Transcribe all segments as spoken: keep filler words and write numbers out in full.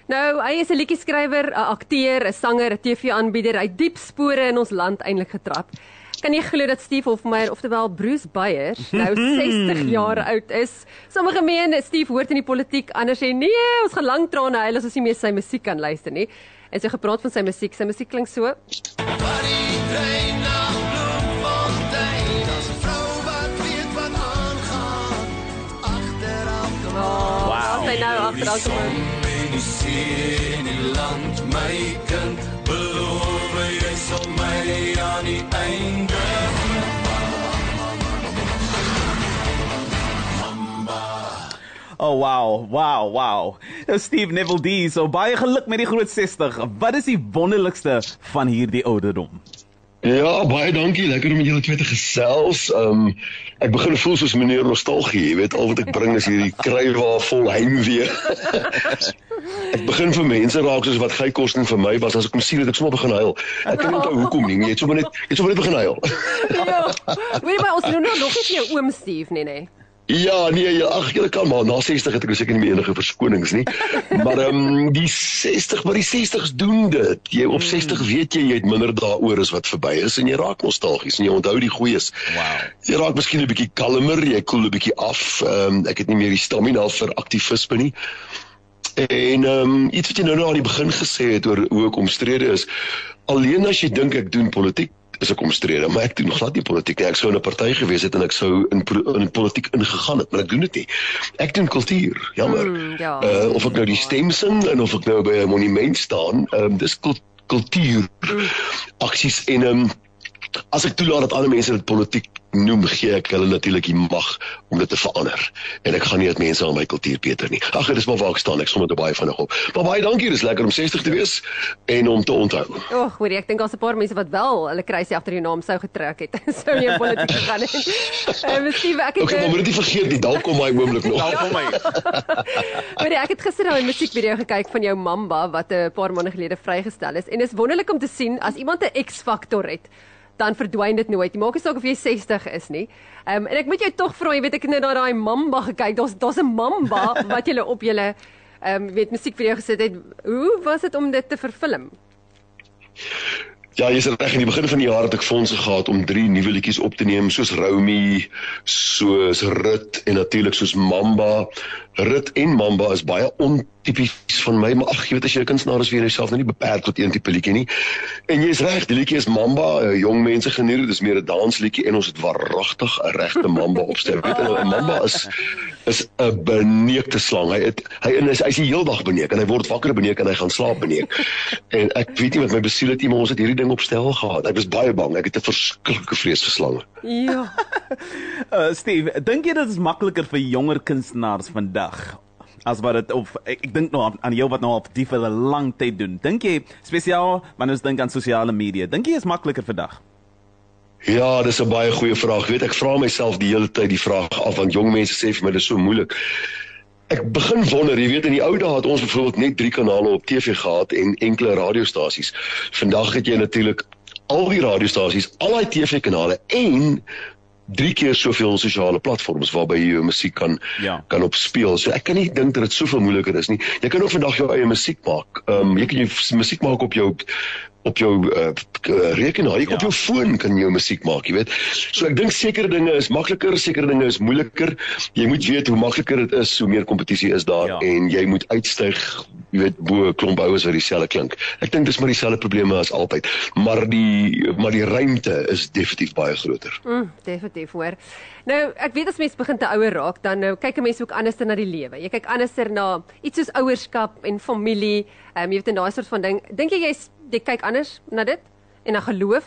Nou, hy is 'n liedjie-skrywer, 'n akteur, 'n sanger, 'n T V-aanbieder. Hy het diep spore in ons land eintlik getrap. Kan jy glo dat Steve Hofmeyr, oftewel Bruce Beyers, nou sestig jaar oud is? Sommige meen Steve hoort in die politiek, anders sê nee, ons gaan lank trane huil as ons nie meer sy musiek kan luister nie. En so gepraat van sy musiek, sy musiek klink so. Sy nou agteraan kom. In die land, my kind, beloof jy sal my aan die einde. Oh wow, wow, wow. Steve Neville D, so baie geluk met die groot sestig. Wat is die wonderlikste van hierdie ouderdom? Ja, baie dankie, lekker om met julle twee te gesels. Um, ek begin voel soos meneer Nostalgie, jy weet, al wat ek bring is hierdie krywa vol heimwee. Ek begin vir mense raak soos wat Guy Kosten vir my was, as ek hom sien het ek sommer begin huil. Ek kan nie onthou hoekom nie, jy het sommer net, jy het sommer net begin huil. Ja, weet jy maar, ons doen nou nog nie jou oom Steve nie, nee. Ja, nee, ja, ag, julle kan maar, na sestig het ek seker nie meer enige verskonings nie, maar um, die sestig, maar die sestigs doen dit, jy op sestig weet jy, jy het minder daaroor as wat verby is, en jy raak nostalgies, en jy onthou die goeies. Wow. Jy raak miskien 'n bietjie kalmer, jy koel 'n bietjie af, um, ek het nie meer die stamina vir aktivisme nie, en um, iets wat jy nou nou aan die begin gesê het, oor hoe ek omstrede is, alleen as jy dink ek doen politiek, is ek omstrede, maar ek doen glad nie politiek nie. Ek sou in 'n party gewees het en ek sou in, in politiek ingegaan het, maar ek doen dit nie. Ek doen kultuur, jammer. Mm, ja. uh, of ek nou die stem sing en of ek nou by 'n monument staan, um, dis kultuur aksies en um, as ek toelaat dat ander mense dit politiek noem, gee ek hulle natuurlik die mag om dit te verander. En ek gaan nie dat mense aan my kultuur beter nie. Ag, dit is maar waar ek staan, ek som dit baie vinnig op. Maar baie dankie, dis lekker om sestig te wees en om te onthou. Och, hoor jy, ek dink daar's 'n paar mense wat wel hulle kruisie agter die naam sou getrek het. Sou nie in politiek gegaan het. Uh, Miskien ek het Okay, maar moet dit nie vergeet nie, dalk kom my oomblik nog. Dalk kom my. Maar ja, ek het gister nou 'n musiekvideo gekyk van jou Mamba wat 'n paar maande gelede vrygestel is en dit is wonderlik om te sien as iemand 'n X-faktor het, dan verdwyn dit nooit. Maak nie saak of jy sestig is nie. Um, en ek moet jou tog vra, jy weet ek het nou na daai Mamba gekyk. Daar's daar's 'n Mamba wat julle op julle ehm um, weet musiekvideo gesit het. Hoe was dit om dit te verfilm? Ja, jy is reg, in die begin van die jaar het ek fondse gehad om drie nuwe liedjies op te neem, soos Romy, soos Rit en natuurlik soos Mamba. Rit en Mamba is baie ontypies van my, maar ag, jy weet as jy 'n kunstenaar is, wie jy jouself nou nie beperk tot een tipe liedjie nie. En jy is reg, die liedjie is Mamba, uh, jong mense geniet dit, dis meer 'n dansliedjie en ons het waaragtig 'n regte Mamba opstel. Weet jy, 'n Mamba is is 'n beneekte slang. Hy het, hy is hy's die hele dag beneek en hy word wakker beneek en hy gaan slaap beneek. En ek weet nie wat my besiel het nie, maar ons het hierdie ding opstel gehad. Ek was baie bang. Ek het 'n verskriklike vrees vir slange. Ja. uh, Steve, dink jy dit is makliker vir jonger kunstenaars vandag as wat dit of ek, ek dink nou aan, aan jou wat nou al die vir 'n lang tyd doen. Dink jy spesiaal wanneer ons dink aan sosiale media, dink jy is makliker vandag? Ja, dis 'n baie goeie vraag. Weet ek vra myself die hele tyd die vraag af, want jong mense sê vir my dis so moeilik. Ek begin wonder, jy weet in die ou dae het ons byvoorbeeld net drie kanale op T V gehad en enkele radiostasies. Vandag het jy natuurlik al die radiostasies, al die T V-kanale en drie keer soveel sosiale platforms waarby jy jou musiek kan ja. kan opspeel. So ek kan nie dink dat dit soveel moeiliker is nie. Jy kan ook vandag jou eie musiek maak. Um, jy kan jou musiek maak op jou op jou uh, rekenaar, jy kan ja. op jou foon kan jy jou musiek maak, jy weet. So ek dink sekere dinge is makliker, sekere dinge is moeiliker. Jy moet weet hoe makliker dit is, hoe meer kompetisie is daar ja. en jy moet uitstyg, jy weet, bo 'n klomp oues wat dieselfde klink. Ek dink dis maar dieselfde probleme as altyd, maar die maar die ruimte is definitief baie groter. Mm, definitief hoor. Nou, ek weet as mense begin te ouer raak, dan nou kyk 'n mens ook anders na die lewe. Jy kyk anders na iets soos ouerskap en familie, um, jy weet, en daai soort van ding. Dink jy jy's jy kyk anders na dit en na geloof?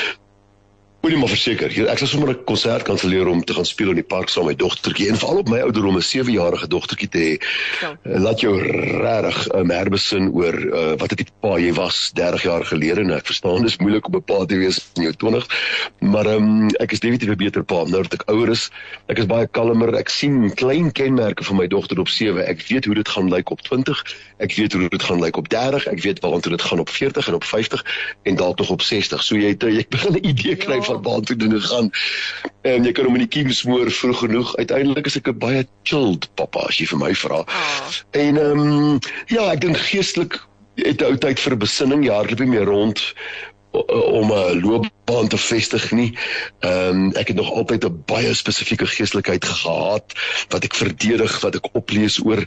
Moet jy maar verseker, ek sal sommer 'n konsert kanselleer om te gaan speel in die park saam met my dogtertjie, en veral op my ouderdom 'n sewe-jarige dogtertjie te hê. So. Laat jou regtig um, herbesin oor uh, wat het die pa jy was dertig jaar gelede, en ek verstaan dis moeilik om 'n pa te wees in jou twintig, maar um, ek is definitief 'n beter pa nou dat ek ouer is. Ek is baie kalmer, ek sien klein kenmerke van my dogter op sewe. Ek weet hoe dit gaan lyk op twintig, ek weet hoe dit gaan lyk op dertig, ek weet waartoe dit gaan op veertig en op vyftig en dalk nog op sestig. So jy het jy begin 'n idee kry van gaan waartoe dinge gaan. En jy kan hom in die kiem smoor vroeg genoeg. Uiteindelik is ek 'n baie chilled pappa as jy vir my vra. Oh. En ehm um, ja, ek dink geestelik het ou tyd vir besinning, ja, hardloop nie meer rond om 'n loopbaan te vestig nie. Ehm um, ek het nog altyd 'n baie spesifieke geestelikheid gehad wat ek verdedig, wat ek oplees oor.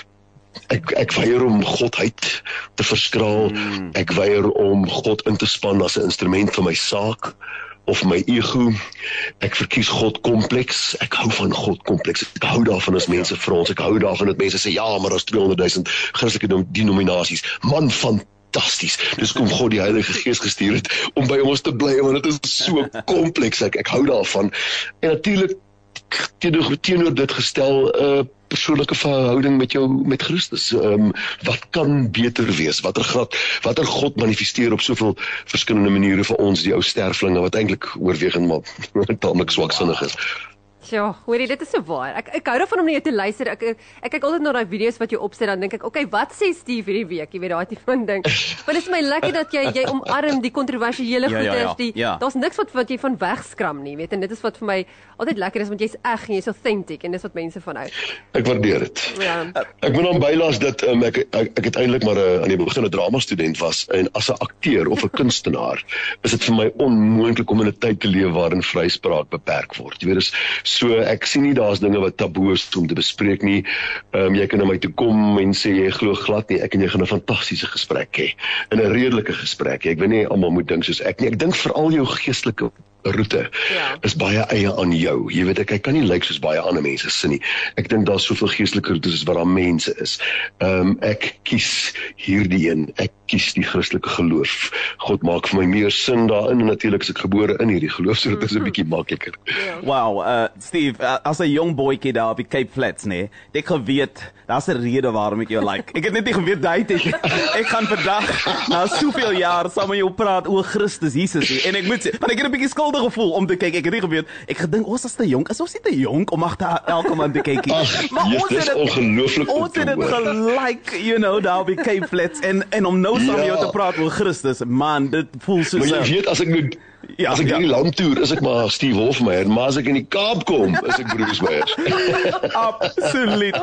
Ek ek weier om godheid te verskraal. Mm. Ek weier om God in te span as 'n instrument vir my saak of my ego. Ek verkies God kompleks. Ek hou van God kompleks. Ek hou daarvan as mense vir ons. Ek hou daarvan dat mense sê ja, maar daar's tweehonderd duisend Christelike denominasies. Man van fantasties. Dis kom God die Heilige Gees gestuur het om by ons te bly, want dit is so kompleks. Ek, ek hou daarvan. En natuurlik teenoor, teenoor dit gestel 'n uh, persoonlike verhouding met jou met Christus. Um, wat kan beter wees? Watter grad, watter God manifesteer op soveel verskillende maniere vir ons, die ou sterflinge wat eintlik oorwegend maar tamelik swaksinnig is. Ja, hoorie, dit is so waar. Ek ek hou daarvan om na jou te luister. Ek ek, ek kyk altyd na daai video's wat jy opsit, dan dink ek, okay, wat sê Steve hierdie week? Jy weet daai tipe van ding. Maar dit is my lekker dat jy jy omarm die kontroversiële Ja, ja, goeders, ja, die ja. daar's niks wat wat jy van wegskram nie, weet, en dit is wat vir my altyd lekker is, want jy's eg en jy's authentic en dis wat mense van hou. Ek waardeer dit. Ja. Ek moet dan bylaas dat um, ek, ek ek het eintlik maar 'n aan die begin 'n drama student was, en as 'n akteur of 'n kunstenaar is dit vir my onmoontlik om in 'n tyd te leef waarin vryspraak beperk word. Jy weet, dis so ek sien nie daar's dinge wat taboe is om te bespreek nie. Ehm um, jy kan na my toe kom en sê jy glo glad nie, ek en jy gaan 'n fantastiese gesprek hê. In 'n redelike gesprek. Ek weet nie almal moet dink soos ek nie. Ek dink veral jou geestelike roete Ja. is baie eie aan jou. Jy weet, ek, ek kan nie lyk soos baie ander mense sin nie. Ek dink daar's soveel geestelike roetes as wat daar mense is. Ehm um, ek kies hierdie een. Ek kies die Christelike geloof. God maak vir my meer sin daarin, en natuurlik is ek gebore in hierdie geloof, so dit is 'n bietjie makliker. Wow, uh, Steve, uh, as 'n jong boytjie daar op die Cape Flats, nee, het ek geweet, daar's 'n rede waarom ek jou like. Ek het net nie geweet daai tyd. Ek gaan vandag na soveel jaar saam met jou praat oor Christus Jesus nie. En ek moet sê, want ek het 'n bietjie skuldig gevoel om te kyk. Ek het nie geweet. Ek gedink ons is te jonk. Is ons nie te jonk om agter elke man te kyk nie. Ag, yes, dis ongelooflik om Ons te het dit hoor. gelike, you know, daar op die Cape Flats en en om nou saam met jou Ja. te praat oor Christus, man, dit voel so. Maar jy weet, as ek nou Ja, as ek ja. hierdie landtoer is ek maar Steve Hofmeyer, maar as ek in die Kaap kom, is ek Bruce Meyer. Absoluut.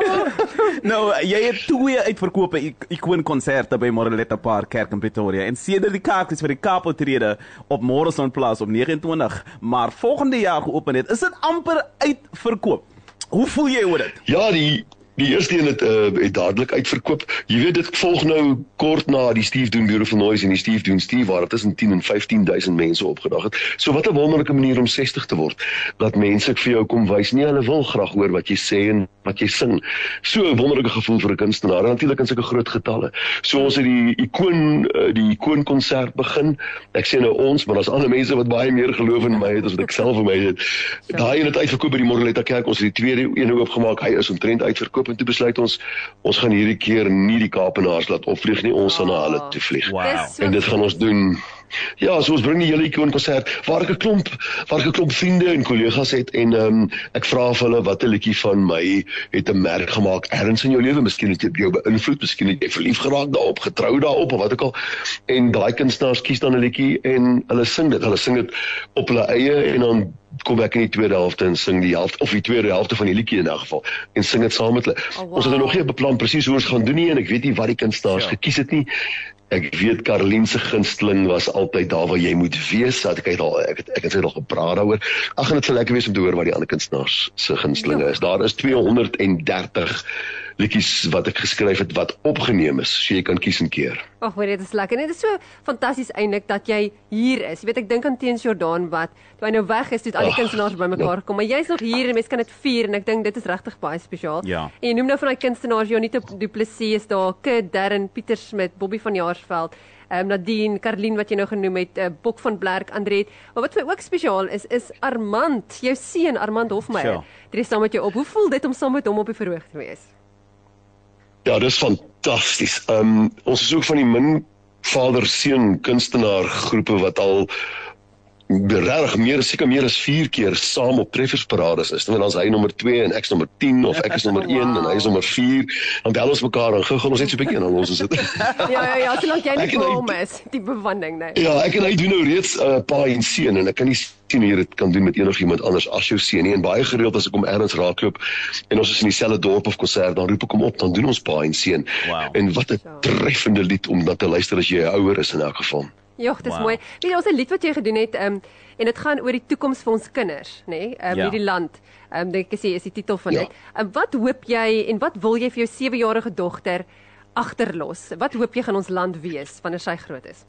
Nou, jy het twee uitverkope ik- ikoonkonserte by Moreletta Park Kerk in Pretoria. En sedert die kaartjies vir die Kaap optrede op Morrison Plaas op nege en twintig maar volgende jaar geopen het, is dit amper uitverkoop. Hoe voel jy oor dit? Ja, die die eerste een het, uh, het dadelik uitverkoop. Jy weet, dit volg nou kort na die Steve Doen Beautiful Noise en die Steve Doen Steve, waar tussen tien en vyftien duisend mense opgedag het. So wat 'n wonderlike manier om sestig te word. Dat mense vir jou kom wys, nie hulle wil graag hoor wat jy sê en wat jy sing. So 'n wonderlike gevoel vir 'n kunstenaar, en natuurlik in sulke groot getalle. So ons het die ikoon uh, die ikoonkonsert begin. Ek sê nou ons, maar daar's ander mense wat baie meer geloof in my het as wat ek self in my het. Daai een het uitverkoop by die Moreletta Kerk. Ons het die tweede een oopgemaak. Hy is omtrent uitverkoop, en toe besluit ons ons gaan hierdie keer nie die Kaapenaars laat opvlieg nie, ons gaan na hulle toe vlieg. Wow. Dis so En dit gaan ons doen. Ja, so ons bring die hele ikoonkonsert waar ek 'n klomp waar ek 'n klomp vriende en kollegas het, en um, ek vra vir hulle watter liedjie van my het 'n merk gemaak ergens in jou lewe, miskien het dit jou beïnvloed, miskien het jy verlief geraak daarop, getrou daarop of wat ook al. En daai kunstenaars kies dan 'n liedjie en hulle sing dit. Hulle sing dit op hulle eie, en dan kom ek in die tweede helfte en sing die helfte of die tweede helfte van die liedjie in elk geval en sing dit saam met hulle. Oh, wow. Ons het er nog nie beplan presies hoe ons gaan doen nie, en ek weet nie wat die kunstenaars Ja. gekies het nie. Ek weet Caroline se gunsteling was altyd daar waar jy moet wees. Dat ek het al ek het ek het sy al gepraat daaroor. Ag, en dit sal lekker wees om te hoor wat die ander kunstenaars se gunstelinge is. Daar is tweehonderd en dertig liedjies wat ek geskryf het wat opgeneem is, so jy kan kies en keer. Ag, hoor, dit is lekker. En dit is so fantasties eintlik dat jy hier is. Jy weet, ek dink aan Teens Jordan wat toe hy nou weg is, toe het al die Ag, kunstenaars bymekaar gekom, maar jy's nog hier en mense kan dit vier, en ek dink dit is regtig baie spesiaal. Ja. En jy noem nou van daai kunstenaars, Jonita Du Plessis is daar, Kid, Darren, Pieter Smit, Bobby van Jaarsveld, um, Nadine, Karlien wat jy nou genoem het, uh, Bok van Blerk, Andreet. Maar wat vir my ook spesiaal is, is Armand, jou seun Armand Hofmeyer. Ja. Tree saam met jou op. Hoe voel dit om saam met hom op die verhoog te wees? Ja, dis fantasties. Um, ons is ook van die min vader-seun kunstenaar groepe wat al regtig meer, seker meer as vier keer saam op treffersparades is. Dan is hy nommer twee en ek is nommer tien of ek is nommer een en hy is nommer vier. Dan bel ons mekaar en guggel ons net so 'n bietjie en dan los ons dit. Ja, ja, ja, solank jy nie Ek en hy- vir hom is, die bewanding, nee. Ja, ek en hy doen nou reeds 'n uh, pa en seun en ek kan nie sien hoe jy dit kan doen met enigiemand anders as jou seun nie. En baie gereeld as ek hom ergens raakloop en ons is in dieselfde dorp of konsert, dan roep ek hom op, dan doen ons pa en seun. Wow. En wat 'n treffende lied om dat te luister as jy ouer is in elk geval. Jogg, dis Wow. mooi. Weet jy, ons 'n lied wat jy gedoen het, um, en dit gaan oor die toekoms vir ons kinders, nê? Nee? Um, Ja. hierdie land. Um, dink ek is die, is die titel van Ja. dit. Um, wat hoop jy en wat wil jy vir jou sewe-jarige dogter agterlos? Wat hoop jy gaan ons land wees wanneer sy groot is?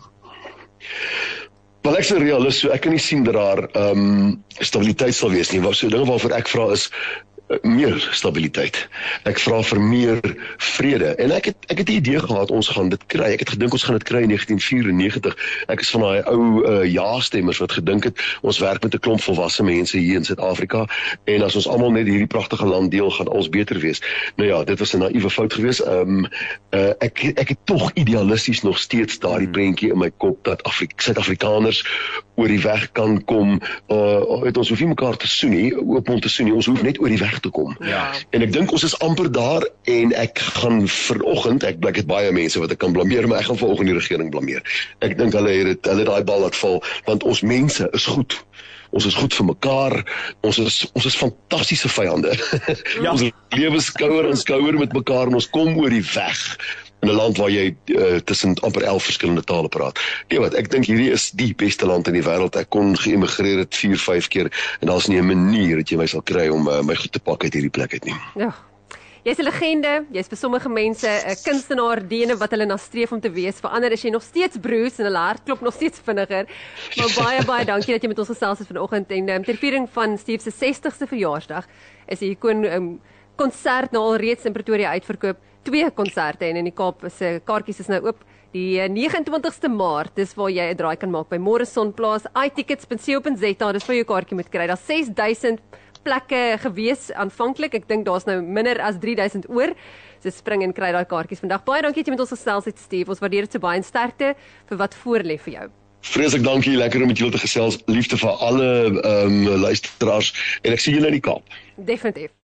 Wel ek is 'n realist, so ek kan nie sien dat daar ehm um, stabiliteit sal wees nie. Wat so dinge waarvoor ek vra is uh, meer stabiliteit. Ek vra vir meer vrede. En ek het ek het 'n idee gehad ons gaan dit kry. Ek het gedink ons gaan dit kry in negentien vyf-en-negentig. Ek is van daai ou uh, ja-stemmers wat gedink het ons werk met 'n klomp volwasse mense hier in Suid-Afrika en as ons almal net hierdie pragtige land deel, gaan alles beter wees. Nou ja, dit was 'n naïewe fout geweest. Ehm um, uh, ek ek het tog idealisties nog steeds daardie prentjie in my kop dat Afrik Suid-Afrikaners oor die weg kan kom. Uh, het ons hoef nie mekaar te soen nie, oop mond te soen nie. Ons hoef net oor die weg te kom. Ja. En ek dink ons is amper daar en ek gaan vanoggend, ek blik het baie mense wat ek kan blameer, maar ek gaan vanoggend die regering blameer. Ek dink hulle het dit, hulle het daai bal laat val, want ons mense is goed. Ons is goed vir mekaar. Ons is ons is fantastiese vyande. Ja. Ons lewe skouer aan skouer met mekaar en ons kom oor die weg in 'n land waar jy uh, tussen amper elf verskillende tale praat. Nee wat, ek dink hierdie is die beste land in die wêreld. Ek kon geëmigreer het vier, vyf keer en daar's nie 'n manier dat jy my sal kry om uh, my goed te pak uit hierdie plek uit nie. Ja. Jy's 'n legende, jy's vir sommige mense 'n kunstenaar, diene wat hulle na streef om te wees. Vir ander is jy nog steeds Bruce en hulle hart klop nog steeds vinniger. Maar baie baie dankie dat jy met ons gesels het vanoggend en um, ter viering van Steve se sestigste verjaarsdag is die Ikoon um, konsert nou al reeds in Pretoria uitverkoop. Twee konserte en in die Kaap se kaartjies is nou oop. Die vyf ege twintigste Maart, dis waar jy 'n draai kan maak by Morrison Plaas. i tickets punt co punt za, dis vir jou kaartjie moet kry. Daar's ses duisend plekke gewees aanvanklik. Ek dink daar's nou minder as drie duisend oor. So spring en kry daai kaartjies vandag. Baie dankie dat jy met ons gesels het, Steve. Ons waardeer dit so baie en sterkte vir wat voorlê vir jou. Vreeslik dankie, lekker om met julle te gesels. Liefde vir alle ehm um, luisteraars en ek sien julle in die Kaap. Definitief.